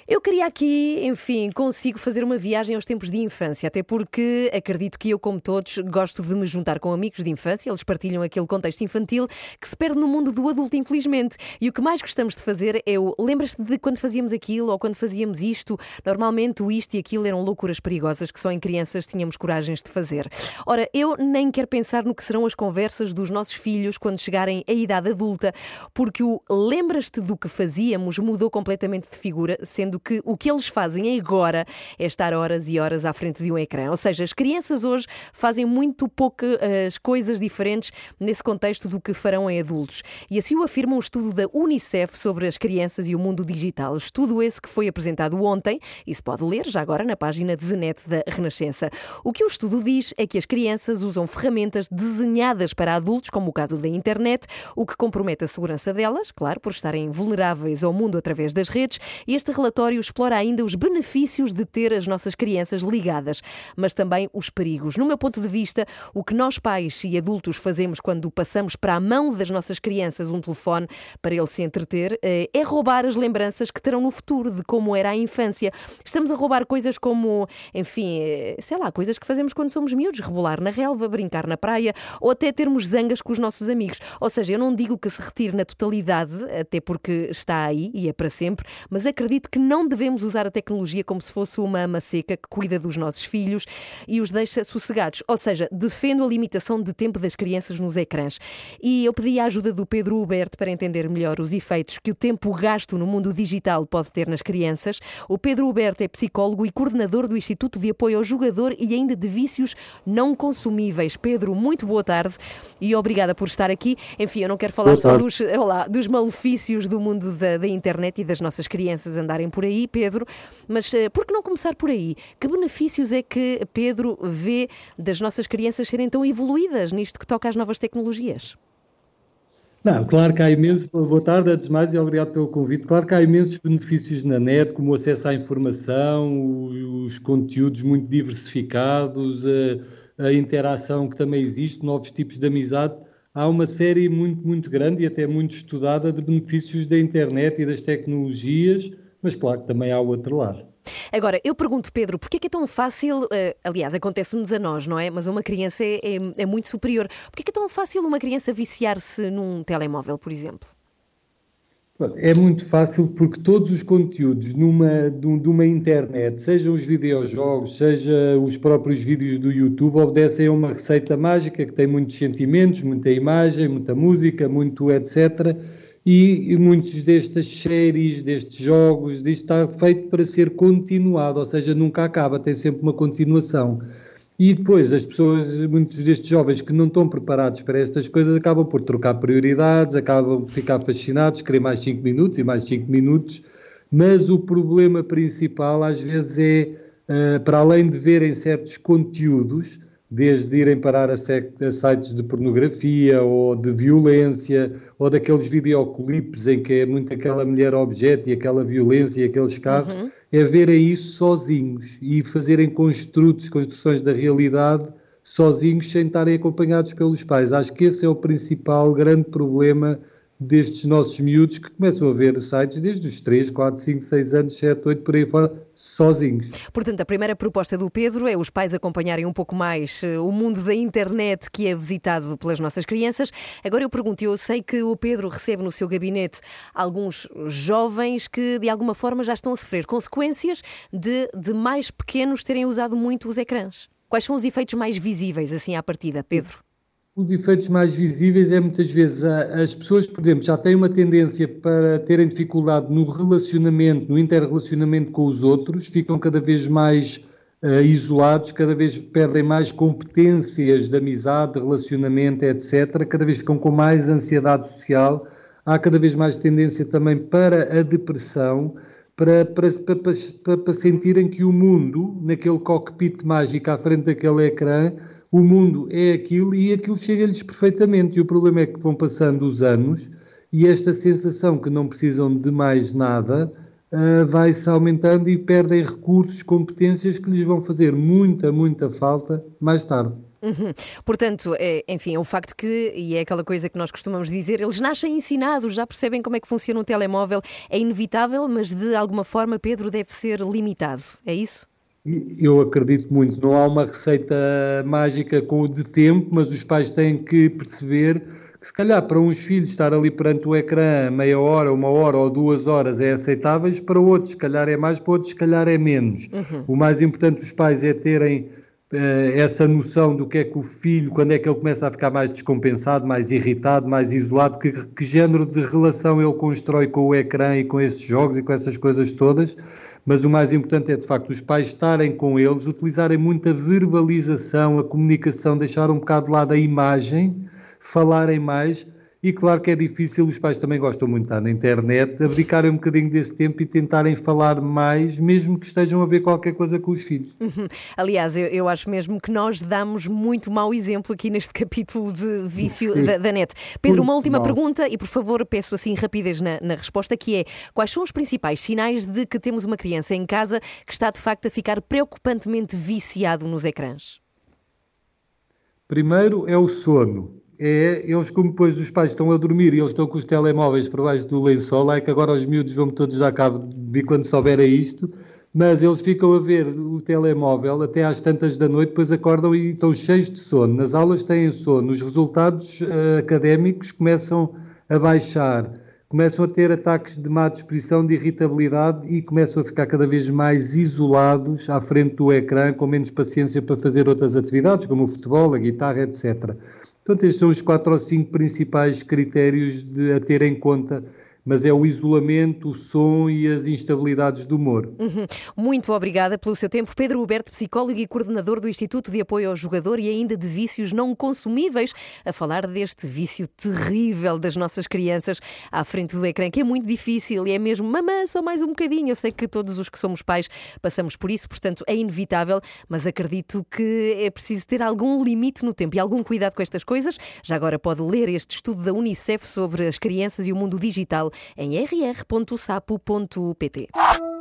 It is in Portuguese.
Eu queria aqui, enfim, consigo fazer uma viagem aos tempos de infância, até porque acredito que eu, como todos, gosto de me juntar com amigos de infância, eles partilham aquele contexto infantil que se perde no mundo do adulto, infelizmente. E o que mais gostamos de fazer é o lembras-te de quando fazíamos aquilo ou quando fazíamos isto? Normalmente o isto e aquilo eram loucuras perigosas que só em crianças tínhamos coragens de fazer. Ora, eu nem quero pensar no que serão as conversas dos nossos filhos quando chegarem à idade adulta, porque o lembras-te do que fazíamos mudou completamente de figura, sendo que o que eles fazem agora é estar horas e horas à frente de um ecrã. Ou seja, as crianças hoje fazem muito poucas coisas diferentes nesse contexto do que farão em adultos. E assim o afirma um estudo da Unicef sobre as crianças e o mundo digital. Estudo esse que foi apresentado ontem e se pode ler já agora na página de net da Renascença. O que o estudo diz é que as crianças usam ferramentas desenhadas para adultos, como o caso da internet, o que compromete a segurança delas, claro, por estarem vulneráveis ao mundo através das redes. E este relatório explora ainda os benefícios de ter as nossas crianças ligadas, mas também os perigos. No meu ponto de vista, o que nós pais e adultos fazemos quando passamos para a mão das nossas crianças um telefone para ele se entreter, é roubar as lembranças que terão no futuro de como era a infância. Estamos a roubar coisas como, enfim, sei lá, coisas que fazemos quando somos miúdos, rebolar na relva, brincar na praia ou até termos zangas com os nossos amigos. Ou seja, eu não digo que se retire na totalidade, até porque está aí e é para sempre, mas acredito que não devemos usar a tecnologia como se fosse uma ama seca que cuida dos nossos filhos e os deixa sossegados. Ou seja, defendo a limitação de tempo das crianças nos ecrãs. E eu pedi a ajuda do Pedro Huberto para entender melhor os efeitos que o tempo gasto no mundo digital pode ter nas crianças. O Pedro Huberto é psicólogo e coordenador do Instituto de Apoio ao Jogador e ainda de Vícios Não Consumíveis. Pedro, muito boa tarde e obrigada por estar aqui. Enfim, eu não quero falar só dos malefícios do mundo da internet e das nossas crianças andarem por aí, Pedro, mas por que não começar por aí? Que benefícios é que Pedro vê das nossas crianças serem tão evoluídas nisto que toca às novas tecnologias? Não, claro que há imensos, boa tarde, antes de mais, e obrigado pelo convite. Claro que há imensos benefícios na net, como o acesso à informação, os conteúdos muito diversificados, a interação que também existe, novos tipos de amizade. Há uma série muito, muito grande e até muito estudada de benefícios da internet e das tecnologias, mas claro que também há o outro lado. Agora, eu pergunto, Pedro, porquê é que é tão fácil, aliás, acontece-nos a nós, não é? Mas uma criança é muito superior. Porquê é que é tão fácil uma criança viciar-se num telemóvel, por exemplo? É muito fácil porque todos os conteúdos de uma internet, sejam os videojogos, seja os próprios vídeos do YouTube, obedecem a uma receita mágica que tem muitos sentimentos, muita imagem, muita música, muito etc. E muitos destas séries, destes jogos, disto está feito para ser continuado, ou seja, nunca acaba, tem sempre uma continuação. E depois as pessoas, muitos destes jovens que não estão preparados para estas coisas, acabam por trocar prioridades, acabam por ficar fascinados, querer mais 5 minutos e mais 5 minutos, mas o problema principal às vezes é, para além de verem certos conteúdos, desde irem parar a sites de pornografia ou de violência, ou daqueles videoclipes em que é muito aquela mulher objeto e aquela violência e aqueles carros, é verem isso sozinhos e fazerem construções da realidade sozinhos sem estarem acompanhados pelos pais. Acho que esse é o principal grande problema destes nossos miúdos que começam a ver sites desde os 3, 4, 5, 6 anos, 7, 8, por aí fora, sozinhos. Portanto, a primeira proposta do Pedro é os pais acompanharem um pouco mais o mundo da internet que é visitado pelas nossas crianças. Agora eu pergunto, eu sei que o Pedro recebe no seu gabinete alguns jovens que de alguma forma já estão a sofrer consequências de mais pequenos terem usado muito os ecrãs. Quais são os efeitos mais visíveis assim à partida, Pedro? Os efeitos mais visíveis é muitas vezes as pessoas, por exemplo, já têm uma tendência para terem dificuldade no relacionamento, no interrelacionamento com os outros, ficam cada vez mais isolados, cada vez perdem mais competências de amizade, de relacionamento, etc. Cada vez ficam com mais ansiedade social, há cada vez mais tendência também para a depressão, para sentirem que o mundo, naquele cockpit mágico à frente daquele ecrã, o mundo é aquilo e aquilo chega-lhes perfeitamente. E o problema é que vão passando os anos e esta sensação que não precisam de mais nada vai-se aumentando e perdem recursos, competências que lhes vão fazer muita falta mais tarde. Uhum. Portanto, enfim, é um facto que, e é aquela coisa que nós costumamos dizer, eles nascem ensinados, já percebem como é que funciona um telemóvel, é inevitável, mas de alguma forma, Pedro, deve ser limitado, é isso? Eu acredito muito, não há uma receita mágica com o de tempo, mas os pais têm que perceber que se calhar para uns filhos estar ali perante o ecrã meia hora, 1 hora ou 2 horas é aceitáveis, para outros se calhar é mais, para outros se calhar é menos. O mais importante dos pais é terem essa noção do que é que o filho, quando é que ele começa a ficar mais descompensado, mais irritado, mais isolado, que género de relação ele constrói com o ecrã e com esses jogos e com essas coisas todas. Mas o mais importante é, de facto, os pais estarem com eles, utilizarem muita verbalização, a comunicação, deixar um bocado de lado a imagem, falarem mais. E claro que é difícil, os pais também gostam muito de estar na internet, abdicarem um bocadinho desse tempo e tentarem falar mais, mesmo que estejam a ver qualquer coisa com os filhos. Aliás, eu acho mesmo que nós damos muito mau exemplo aqui neste capítulo de vício da net. Pedro, uma última pergunta e, por favor, peço assim rapidez na resposta, que é: quais são os principais sinais de que temos uma criança em casa que está, de facto, a ficar preocupantemente viciado nos ecrãs? Primeiro é o sono. Eles, como depois os pais estão a dormir e eles estão com os telemóveis por baixo do lençol, é que agora os miúdos vão todos dar cabo de ver quando souber isto, mas eles ficam a ver o telemóvel até às tantas da noite, depois acordam e estão cheios de sono. Nas aulas têm sono, os resultados académicos começam a baixar, começam a ter ataques de má disposição, de irritabilidade e começam a ficar cada vez mais isolados à frente do ecrã, com menos paciência para fazer outras atividades, como o futebol, a guitarra, etc. Portanto, estes são os 4 ou 5 principais critérios a ter em conta, mas é o isolamento, o som e as instabilidades do humor. Muito obrigada pelo seu tempo. Pedro Huberto, psicólogo e coordenador do Instituto de Apoio ao Jogador e ainda de Vícios Não Consumíveis, a falar deste vício terrível das nossas crianças à frente do ecrã, que é muito difícil e é mesmo, mamã, só mais um bocadinho. Eu sei que todos os que somos pais passamos por isso, portanto é inevitável, mas acredito que é preciso ter algum limite no tempo e algum cuidado com estas coisas. Já agora pode ler este estudo da Unicef sobre as crianças e o mundo digital em rr.sapo.pt.